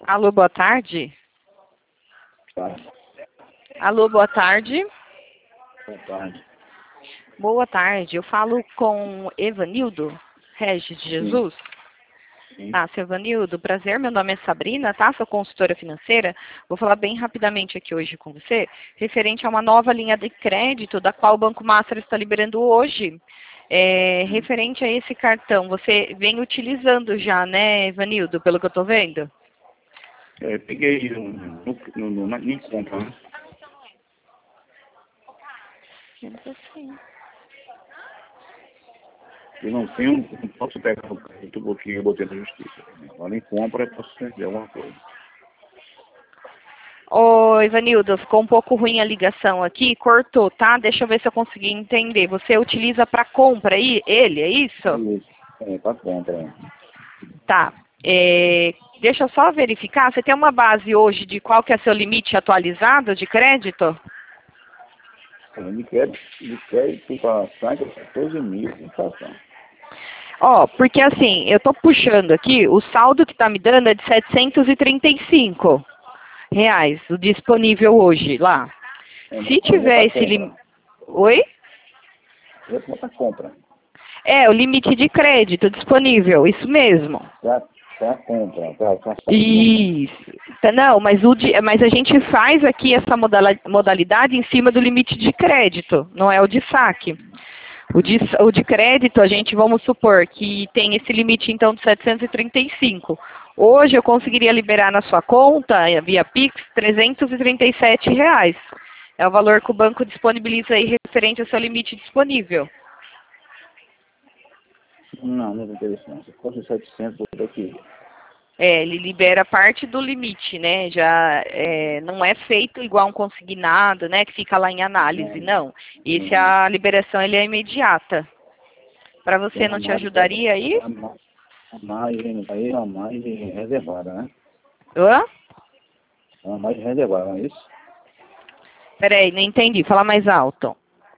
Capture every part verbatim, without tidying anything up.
Alô, boa tarde. Tá. Alô, boa tarde. Boa tarde. Boa tarde. Eu falo com Evanildo Regis de Sim. Jesus. Sim. Ah, seu Evanildo, prazer. Meu nome é Sabrina, tá? Sou consultora financeira. Vou falar bem rapidamente aqui hoje com você, referente a uma nova linha de crédito, da qual o Banco Master está liberando hoje. É, referente a esse cartão, você vem utilizando já, né, Evanildo, pelo que eu estou vendo? É, eu peguei no, no, no, no, na minha compra, né? Eu não tenho, não posso pegar o crédito porque eu botei na justiça. Agora em compra eu posso fazer alguma coisa. Ô, Ivanildo, ficou um pouco ruim a ligação aqui, cortou, tá? Deixa eu ver se eu consegui entender. Você utiliza para compra aí, ele, é isso? Isso. É, para compra. É. Tá. É, deixa eu só verificar, você tem uma base hoje de qual que é seu limite atualizado de crédito? De crédito, de crédito para saque, quatorze mil de inflação. Ó, porque assim, eu tô puxando aqui, o saldo que tá me dando é de setecentos e trinta e cinco reais, o disponível hoje lá. Se tiver esse limite... Oi? Eu vou para compra. É, o limite de crédito disponível, isso mesmo. Para compra, para saque. Isso. Tá, não, mas, o de, mas a gente faz aqui essa modala- modalidade em cima do limite de crédito, não é o de saque. O de, o de crédito, a gente, vamos supor que tem esse limite, então, de setecentos e trinta e cinco. Hoje eu conseguiria liberar na sua conta, eh, via Pix, trezentos e trinta e sete reais. É o valor que o banco disponibiliza aí referente ao seu limite disponível. Não, não é interessante. Se fosse setecentos, eu daqui. É, ele libera parte do limite, né? Já é, não é feito igual um consignado, né? Que fica lá em análise, não. Esse a liberação ele é imediata. Para você não te ajudaria aí? A margem aí é uma margem reservada, né? Hã? É uma margem reservada, não é isso? Peraí, não entendi. Fala mais alto.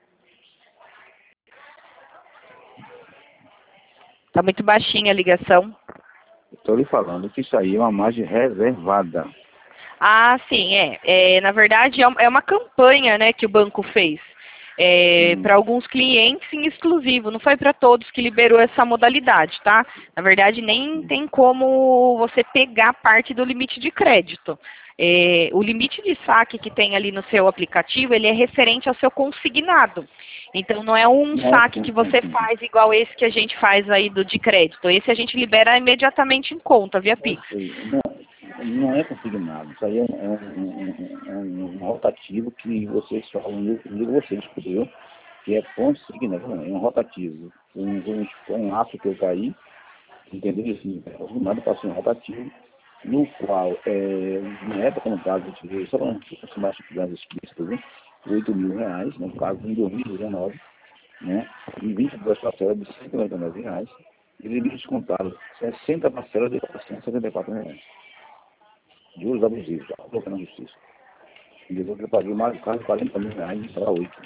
Tá muito baixinha a ligação. Estou lhe falando que isso aí é uma margem reservada. Ah, sim, é. É, na verdade, é um- é uma campanha, né, que o banco fez. É, Hum. para alguns clientes em exclusivo, não foi para todos que liberou essa modalidade, tá? Na verdade, nem tem como você pegar parte do limite de crédito. É, o limite de saque que tem ali no seu aplicativo, ele é referente ao seu consignado. Então, não é um Não, saque sim, que sim, você sim. faz igual esse que a gente faz aí do de crédito. Esse a gente libera imediatamente em conta, via Eu Pix. sei. Não, não é consignado. Isso aí é um, é um, um, um, um um rotativo que vocês falam, eu digo vocês, entendeu? Que é consignado, não, é um rotativo. Um, um, um aço que eu caí, entendeu? Assim, é consignado para ser um rotativo, no qual, é, na época, no caso, eu tirei, só para não ser mais explícito, viu? oito mil reais, no caso, em dois mil e dezenove, né? Em vinte e duas parcelas de cento e noventa e nove reais, e limite descontado sessenta parcelas de quatrocentos e setenta e quatro reais. Juros abusivos, tá? Colocando na justiça. E depois eu paguei mais quase quarenta mil reais para oito.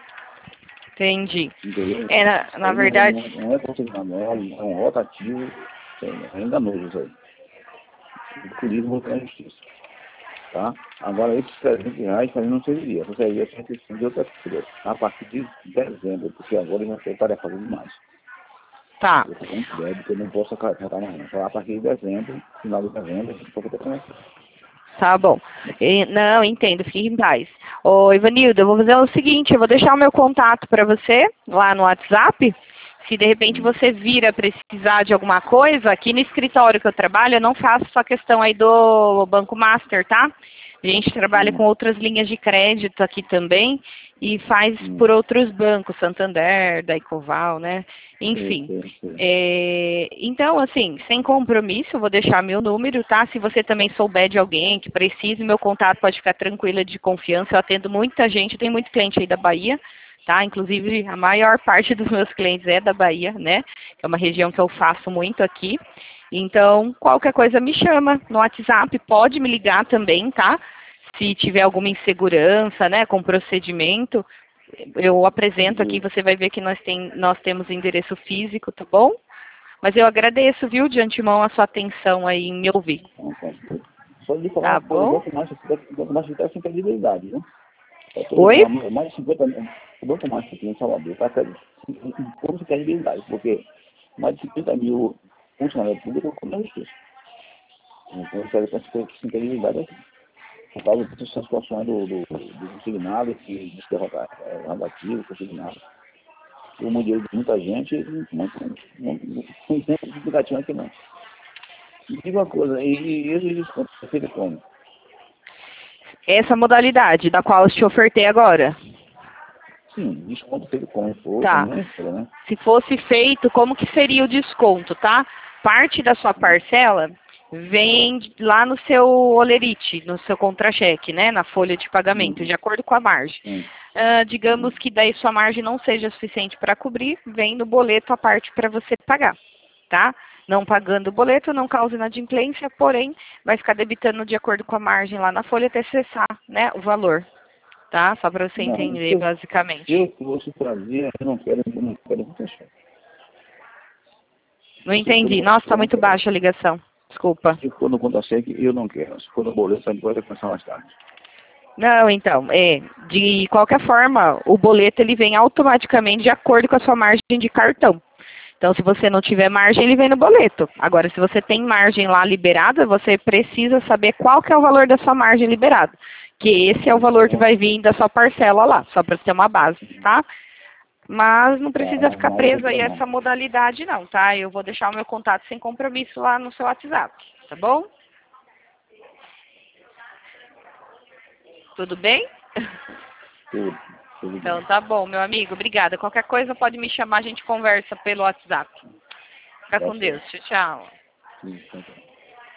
Entendi. Entendeu? É, na, na Aí não, verdade, não, não é consignado, é um, é um rotativo, é enganoso isso aí. Por isso eu vou na justiça. Tá? Agora, esses trezentos reais para mim não serviria. Só serviria para a de outras pessoas. A partir de dezembro, porque agora eu já estou tarefado demais. tá. Eu estou com débito, eu não posso acarretar mais não. Só a partir de dezembro, final de dezembro, eu vou poder começar. Tá bom. E- não, entendo, fique em paz. Ô, Ivanildo, eu vou fazer o seguinte, eu vou deixar o meu contato para você lá no WhatsApp. Se de repente Hum. você vir a precisar de alguma coisa, aqui no escritório que eu trabalho, eu não faço só questão aí do Banco Master, tá? A gente trabalha Hum. com outras linhas de crédito aqui também e faz Hum. por outros bancos, Santander, Daicoval, né? Sei, Enfim. sei, sei. É, então, assim, sem compromisso, eu vou deixar meu número, tá? Se você também souber de alguém que precise, meu contato pode ficar tranquila, de confiança. Eu atendo muita gente, tem muito cliente aí da Bahia, tá? Inclusive, a maior parte dos meus clientes é da Bahia, né? Que é uma região que eu faço muito aqui. Então, qualquer coisa me chama no WhatsApp, pode me ligar também, tá? Se tiver alguma insegurança, né, com procedimento, eu apresento aqui, você vai ver que nós, tem, nós temos endereço físico, tá bom? Mas eu agradeço, viu, de antemão a sua atenção aí em me ouvir. Então, tá. Só de falar Tá uma coisa, o bom? Banco Master, o Banco Master está sem credibilidade, né? É Oi? todo, mais de cinquenta mil, o Banco Master aqui em Salvador está com credibilidade, porque mais de cinquenta mil funcionários públicos estão na justiça. Então, isso aí está sem credibilidade aqui. Por causa dessas situações do, do, do consignado, que diz que é rotativo, consignado. O modelo de muita gente, não tem tempo de aplicativo aqui não. E diga uma coisa, e, e esse desconto é feito como? Essa modalidade da qual eu te ofertei agora. Sim, desconto feito como for, Tá. também, né? Se fosse feito, como que seria o desconto, tá? Parte da sua parcela vem lá no seu olerite, no seu contra-cheque, né? Na folha de pagamento, de acordo com a margem. Hum, Ah, digamos que daí sua margem não seja suficiente para cobrir, vem no boleto a parte para você pagar, tá? Não pagando o boleto não causa inadimplência, porém vai ficar debitando de acordo com a margem lá na folha até cessar, né, o valor, tá? Só para você não, se entender eu, se basicamente. eu fosse fazer, eu não quero, eu não quero contra-cheque. Não Se for no entendi. Nossa, contra-cheque, tá eu não muito quero. baixa a ligação. Desculpa. Se for no contra-cheque, eu não quero. Se for no boleto, a gente pode começar mais tarde. Não, então, é, de qualquer forma, o boleto ele vem automaticamente de acordo com a sua margem de cartão. Então, se você não tiver margem, ele vem no boleto. Agora, se você tem margem lá liberada, você precisa saber qual que é o valor da sua margem liberada. Que esse é o valor que vai vir da sua parcela lá, só para ter uma base, tá? Mas não precisa Tá, ficar mas eu preso aí a não. essa modalidade não, tá? Eu vou deixar o meu contato sem compromisso lá no seu WhatsApp, tá bom? Tudo bem? Tudo, tudo bem. Então tá bom, meu amigo. Obrigada. Qualquer coisa pode me chamar, a gente conversa pelo WhatsApp. Fica Tá com Deus. certo. Tchau, tchau. Sim, tá bom.